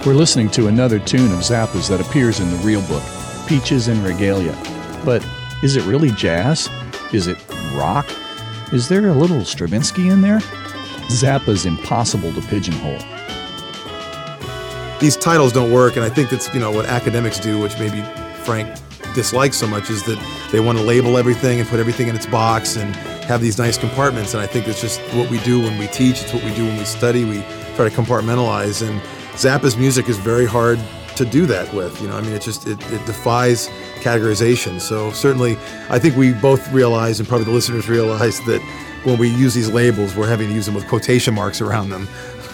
We're listening to another tune of Zappa's that appears in the real book, Peaches and Regalia. But is it really jazz? Is it rock? Is there a little Stravinsky in there? Zappa's impossible to pigeonhole. These titles don't work, and I think that's, what academics do, which maybe Frank dislikes so much, is that they want to label everything and put everything in its box and have these nice compartments. And I think it's just what we do when we teach. It's what we do when we study. We try to compartmentalize. And Zappa's music is very hard to do that with. It defies categorization. So certainly, I think we both realize, and probably the listeners realize, that when we use these labels, we're having to use them with quotation marks around them.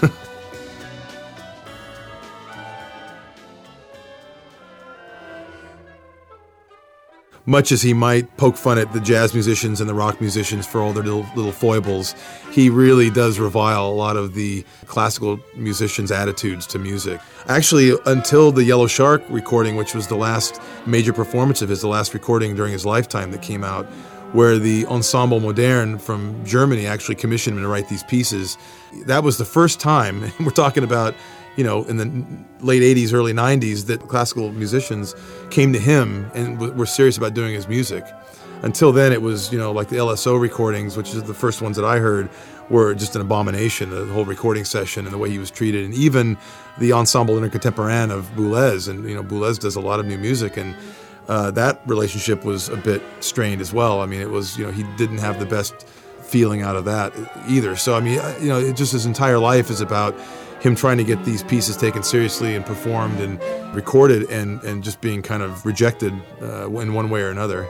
Much as he might poke fun at the jazz musicians and the rock musicians for all their little foibles, he really does revile a lot of the classical musicians' attitudes to music. Actually, until the Yellow Shark recording, which was the last major performance of his, the last recording during his lifetime that came out, where the Ensemble Moderne from Germany actually commissioned him to write these pieces, that was the first time, and we're talking about in the late 80s, early 90s, that classical musicians came to him and were serious about doing his music. Until then, it was, like the LSO recordings, which is the first ones that I heard, were just an abomination, the whole recording session and the way he was treated. And even the Ensemble Intercontemporain of Boulez, and, Boulez does a lot of new music, and that relationship was a bit strained as well. It was, he didn't have the best feeling out of that either. So, just his entire life is about him trying to get these pieces taken seriously and performed and recorded, and just being kind of rejected in one way or another.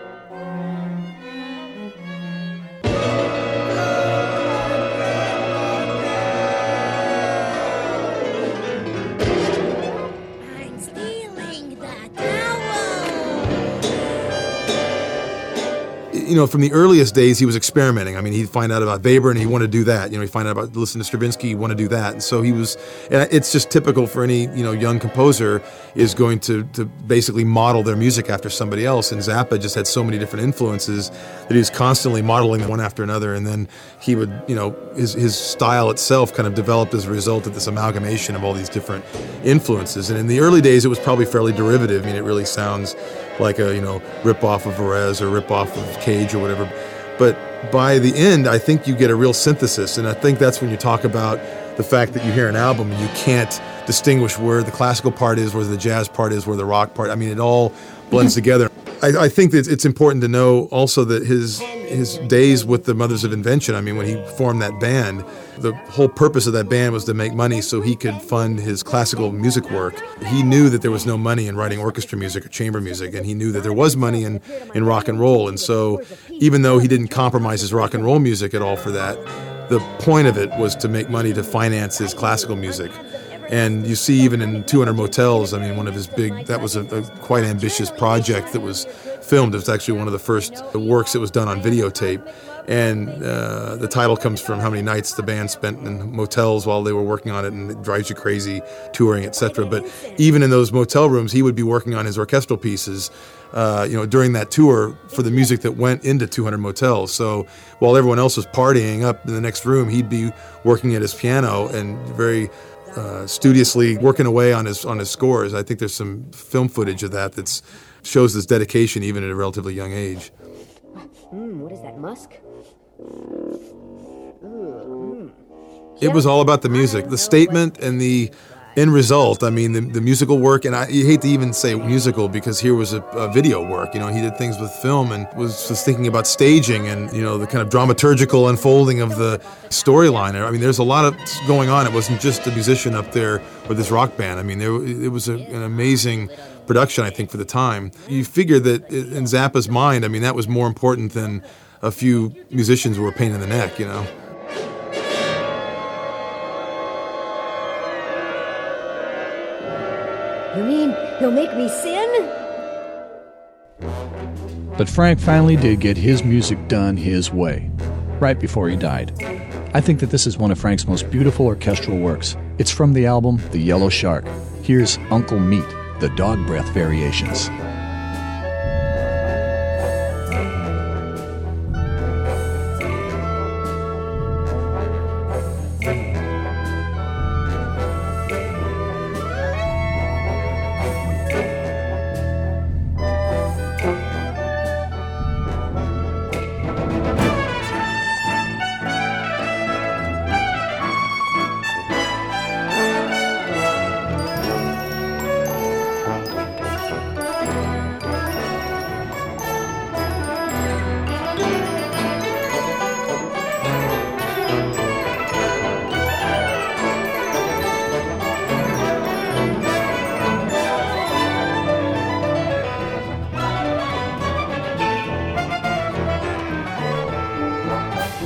I'm stealing the towel. From the earliest days, he was experimenting. He'd find out about Weber and he wanted to do that. He'd find out about listening to Stravinsky, he wanted to do that. And so and it's just typical for any, young composer is going to basically model their music after somebody else. And Zappa just had so many different influences that he was constantly modeling them one after another. And then he would, his style itself kind of developed as a result of this amalgamation of all these different influences. And in the early days, it was probably fairly derivative. It really sounds like a, rip-off of Varese or rip-off of Cage or whatever. But by the end, I think you get a real synthesis. And I think that's when you talk about the fact that you hear an album and you can't distinguish where the classical part is, where the jazz part is, where the rock part. It all blends together. I think that it's important to know also that his days with the Mothers of Invention, when he formed that band, the whole purpose of that band was to make money so he could fund his classical music work. He knew that there was no money in writing orchestra music or chamber music, and he knew that there was money in rock and roll. And so even though he didn't compromise his rock and roll music at all for that, the point of it was to make money to finance his classical music. And you see even in 200 Motels, one of his that was a quite ambitious project that was filmed. It was actually one of the first works that was done on videotape. And the title comes from how many nights the band spent in motels while they were working on it, and it drives you crazy, touring, etc. But even in those motel rooms, he would be working on his orchestral pieces, during that tour for the music that went into 200 Motels. So while everyone else was partying up in the next room, he'd be working at his piano and very studiously working away on his scores. I think there's some film footage of that shows this dedication even at a relatively young age. What is that, musk? It was all about the music, the statement, and the end result. The musical work, and you hate to even say musical because here was a video work. He did things with film and was thinking about staging and, the kind of dramaturgical unfolding of the storyline. There's a lot of going on. It wasn't just a musician up there with this rock band. It was an amazing production, I think, for the time. You figure that in Zappa's mind, that was more important than a few musicians who were a pain in the neck, You mean he'll make me sin? But Frank finally did get his music done his way, right before he died. I think that this is one of Frank's most beautiful orchestral works. It's from the album The Yellow Shark. Here's Uncle Meat, the dog breath variations.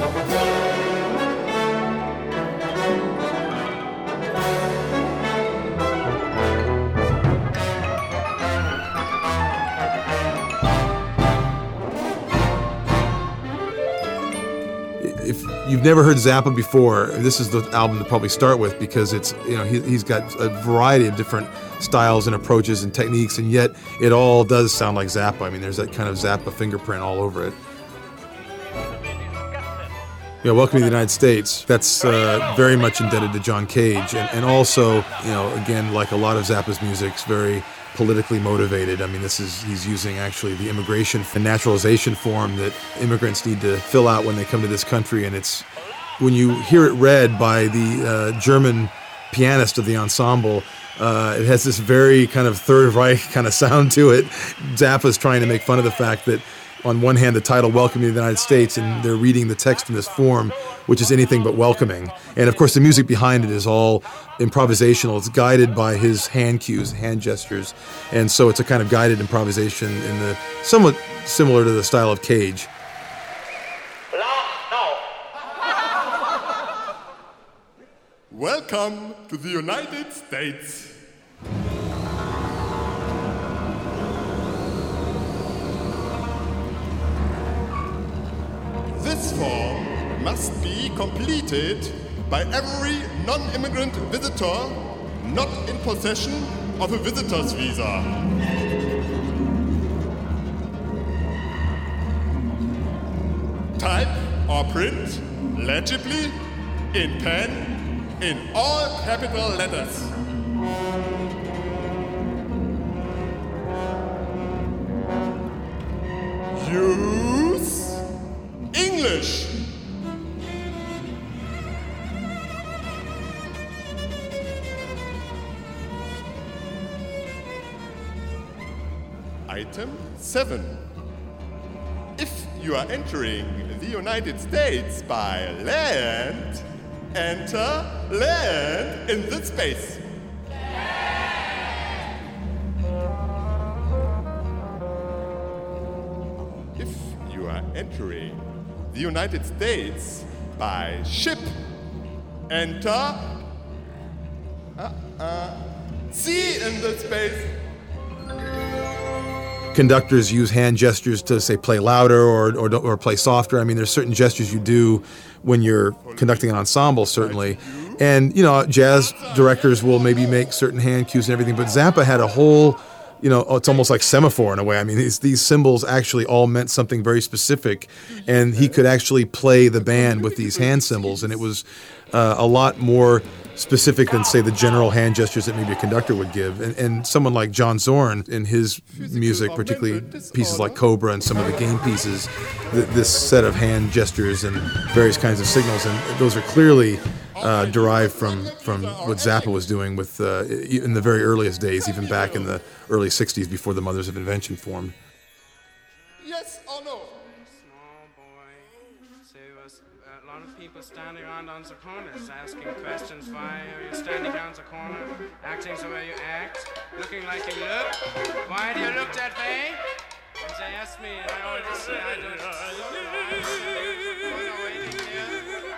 If you've never heard Zappa before, this is the album to probably start with, because it's, he's got a variety of different styles and approaches and techniques, and yet it all does sound like Zappa. I mean, there's that kind of Zappa fingerprint all over it. Welcome to the United States. That's very much indebted to John Cage, and also, again, like a lot of Zappa's music, it's very politically motivated. I mean, he's using actually the immigration and naturalization form that immigrants need to fill out when they come to this country, and it's when you hear it read by the German pianist of the ensemble, it has this very kind of Third Reich kind of sound to it. Zappa's trying to make fun of the fact that on one hand, the title Welcome to the United States, and they're reading the text in this form, which is anything but welcoming. And of course, the music behind it is all improvisational. It's guided by his hand cues, hand gestures. And so it's a kind of guided improvisation in the somewhat similar to the style of Cage. Welcome to the United States. This form must be completed by every non-immigrant visitor not in possession of a visitor's visa. Type or print legibly in pen in all capital letters. Use English. Item 7. If you are entering the United States by land, enter land in this space. If you are entering the United States by ship, enter sea in this space. Conductors use hand gestures to, say, play louder or play softer. I mean, there's certain gestures you do when you're conducting an ensemble, certainly. And, jazz directors will maybe make certain hand cues and everything, but Zappa had a whole, it's almost like semaphore in a way. I mean, these symbols actually all meant something very specific, and he could actually play the band with these hand symbols, and it was a lot more specific than, say, the general hand gestures that maybe a conductor would give. And someone like John Zorn, in his music, particularly pieces like Cobra and some of the game pieces, this set of hand gestures and various kinds of signals, and those are clearly derived from what Zappa was doing with in the very earliest days, even back in the early 60s before the Mothers of Invention formed. Yes or no? Small boy. So there was a lot of people standing around on the corners asking questions. Why are you standing around the corner, acting the way you act, looking like you look? Why do you look that way? And they asked me, and I always say I don't. Waiting here.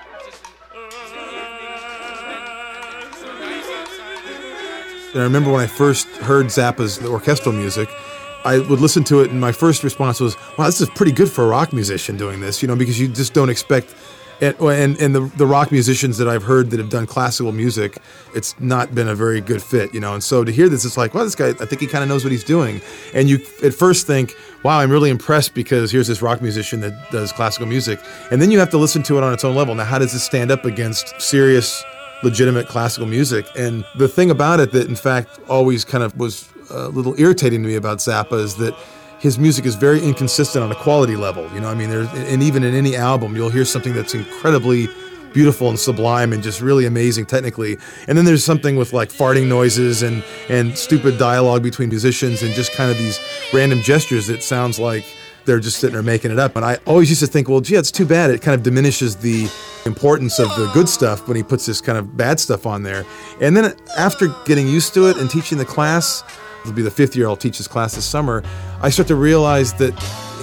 And I remember when I first heard Zappa's orchestral music, I would listen to it, and my first response was, wow, this is pretty good for a rock musician doing this, because you just don't expect it. And the rock musicians that I've heard that have done classical music, it's not been a very good fit, And so to hear this, it's like, wow, this guy, I think he kind of knows what he's doing. And you at first think, wow, I'm really impressed because here's this rock musician that does classical music. And then you have to listen to it on its own level. Now, how does this stand up against serious, legitimate classical music? And the thing about it that, in fact, always kind of was a little irritating to me about Zappa is that his music is very inconsistent on a quality level. And even in any album, you'll hear something that's incredibly beautiful and sublime and just really amazing technically. And then there's something with like farting noises and stupid dialogue between musicians and just kind of these random gestures that sounds like they're just sitting there making it up. And I always used to think, well, gee, it's too bad. It kind of diminishes the importance of the good stuff when he puts this kind of bad stuff on there. And then after getting used to it and teaching the class, it'll be the 5th year I'll teach this class this summer, I start to realize that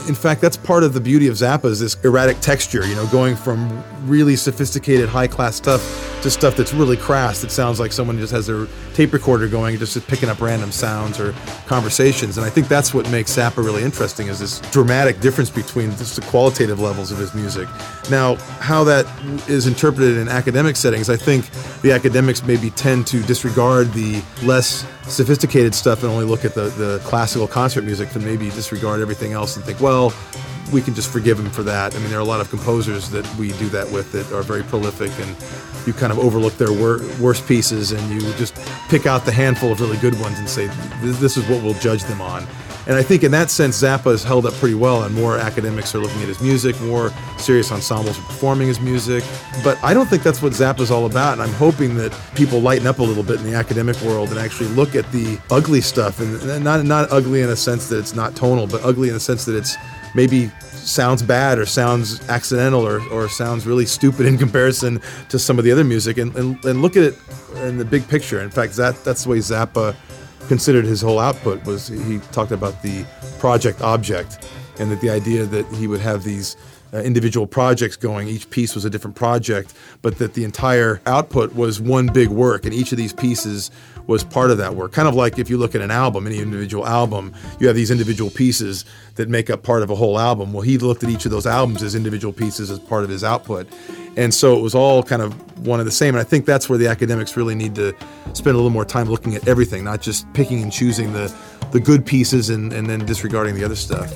In fact, that's part of the beauty of Zappa is this erratic texture, going from really sophisticated, high-class stuff to stuff that's really crass, that sounds like someone just has their tape recorder going and just picking up random sounds or conversations. And I think that's what makes Zappa really interesting, is this dramatic difference between just the qualitative levels of his music. Now, how that is interpreted in academic settings, I think the academics maybe tend to disregard the less sophisticated stuff and only look at the classical concert music, and maybe disregard everything else and think, well, we can just forgive him for that. I mean, there are a lot of composers that we do that with that are very prolific, and you kind of overlook their worst pieces and you just pick out the handful of really good ones and say, this is what we'll judge them on. And I think in that sense, Zappa has held up pretty well, and more academics are looking at his music, more serious ensembles are performing his music. But I don't think that's what Zappa's all about, and I'm hoping that people lighten up a little bit in the academic world and actually look at the ugly stuff, and not ugly in a sense that it's not tonal, but ugly in the sense that it's maybe sounds bad or sounds accidental or sounds really stupid in comparison to some of the other music, and look at it in the big picture. In fact, that's the way Zappa considered his whole output. Was he talked about the project object, and that the idea that he would have these individual projects going, each piece was a different project, but that the entire output was one big work, and each of these pieces was part of that work. Kind of like if you look at an album, any individual album, you have these individual pieces that make up part of a whole album. Well, he looked at each of those albums as individual pieces as part of his output. And so it was all kind of one and the same. And I think that's where the academics really need to spend a little more time looking at everything, not just picking and choosing the good pieces and then disregarding the other stuff.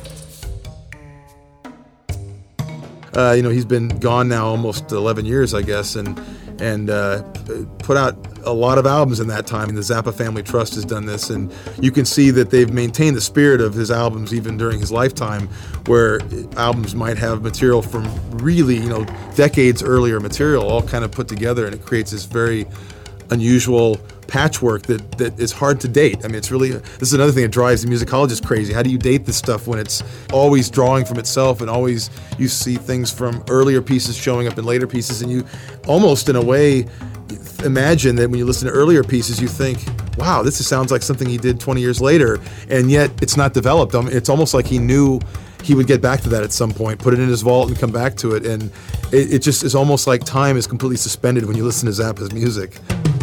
He's been gone now almost 11 years, I guess, and put out a lot of albums in that time. And the Zappa Family Trust has done this, and you can see that they've maintained the spirit of his albums even during his lifetime, where albums might have material from really, decades earlier material all kind of put together, and it creates this very unusual patchwork that is hard to date. I mean, this is another thing that drives the musicologist crazy. How do you date this stuff when it's always drawing from itself, and always you see things from earlier pieces showing up in later pieces, and you almost in a way imagine that when you listen to earlier pieces you think, wow, this sounds like something he did 20 years later, and yet it's not developed. It's almost like he knew he would get back to that at some point, put it in his vault and come back to it, and it just is almost like time is completely suspended when you listen to Zappa's music.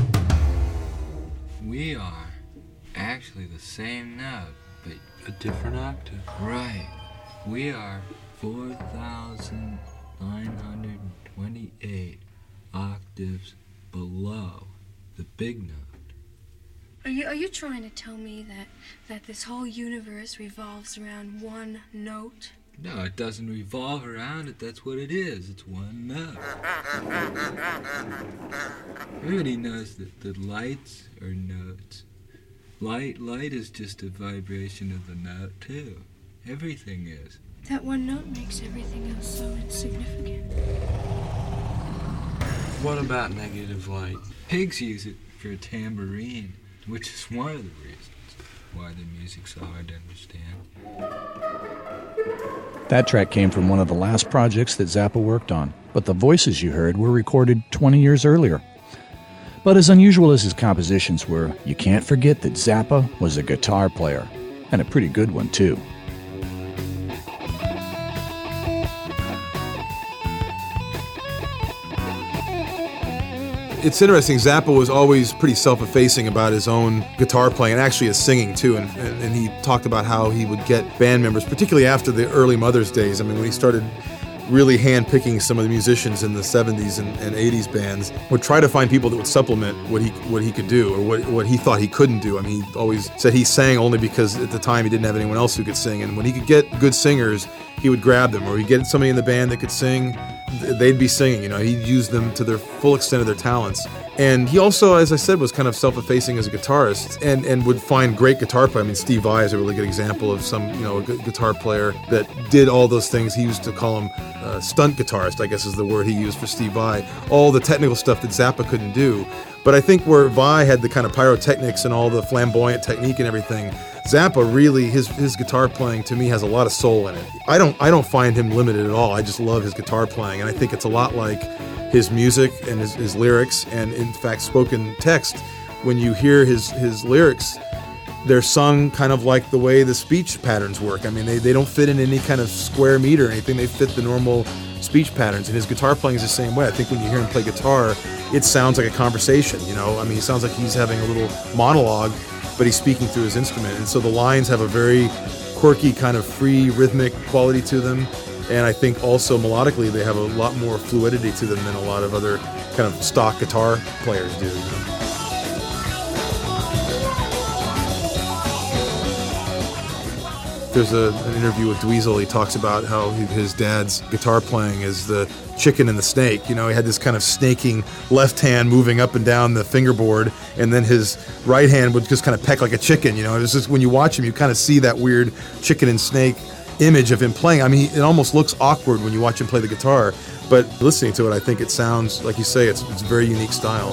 We are actually the same note, but a different octave. Right. We are 4,928 octaves below the big note. Are you trying to tell me that this whole universe revolves around one note? No, it doesn't revolve around it. That's what it is. It's one note. Everybody knows that lights are notes. Light is just a vibration of the note, too. Everything is. That one note makes everything else so insignificant. What about negative light? Pigs use it for a tambourine, which is one of the reasons why the music's so hard to understand. That track came from one of the last projects that Zappa worked on, but the voices you heard were recorded 20 years earlier. But as unusual as his compositions were, you can't forget that Zappa was a guitar player, and a pretty good one, too. It's interesting, Zappa was always pretty self-effacing about his own guitar playing, and actually his singing too, and he talked about how he would get band members, particularly after the early Mother's days. I mean, when he started really hand-picking some of the musicians in the 70s and 80s bands, would try to find people that would supplement what he could do, or what he thought he couldn't do. I mean, he always said he sang only because at the time he didn't have anyone else who could sing, and when he could get good singers, he would grab them, or he'd get somebody in the band that could sing, they'd be singing, he'd use them to their full extent of their talents. And he also, as I said, was kind of self-effacing as a guitarist, and would find great guitar players. I mean, Steve Vai is a really good example of a good guitar player that did all those things. He used to call him stunt guitarist, I guess is the word he used for Steve Vai. All the technical stuff that Zappa couldn't do. But I think where Vai had the kind of pyrotechnics and all the flamboyant technique and everything, Zappa really, his guitar playing to me has a lot of soul in it. I don't find him limited at all. I just love his guitar playing, and I think it's a lot like his music and his lyrics, and in fact spoken text. When you hear his lyrics, they're sung kind of like the way the speech patterns work. I mean, they don't fit in any kind of square meter or anything. They fit the normal speech patterns, and his guitar playing is the same way. I think when you hear him play guitar, it sounds like a conversation, you know? I mean, he sounds like he's having a little monologue, but he's speaking through his instrument. And so the lines have a very quirky kind of free rhythmic quality to them. And I think also melodically they have a lot more fluidity to them than a lot of other kind of stock guitar players do. You know? There's an interview with Dweezil. He talks about how his dad's guitar playing is the chicken and the snake. You know, he had this kind of snaking left hand moving up and down the fingerboard, and then his right hand would just kind of peck like a chicken. You know, it was just, when you watch him, you kind of see that weird chicken and snake image of him playing. I mean, it almost looks awkward when you watch him play the guitar, but listening to it, I think it sounds, like you say, it's a very unique style.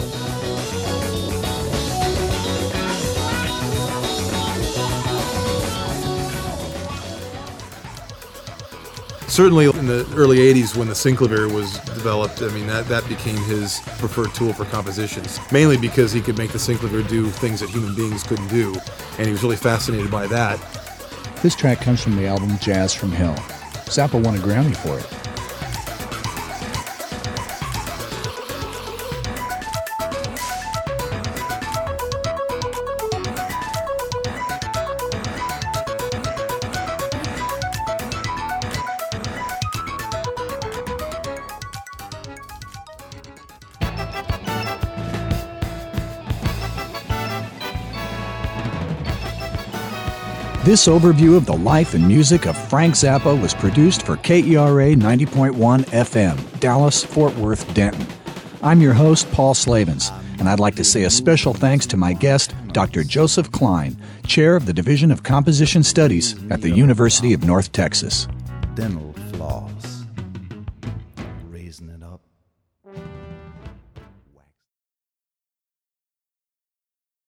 Certainly in the early 80s when the synclavier was developed, I mean, that became his preferred tool for compositions, mainly because he could make the synclavier do things that human beings couldn't do, and he was really fascinated by that. This track comes from the album Jazz from Hell. Zappa won a Grammy for it. This overview of the life and music of Frank Zappa was produced for KERA 90.1 FM, Dallas, Fort Worth, Denton. I'm your host, Paul Slavens, and I'd like to say a special thanks to my guest, Dr. Joseph Klein, Chair of the Division of Composition Studies at the University of North Texas. Dental floss.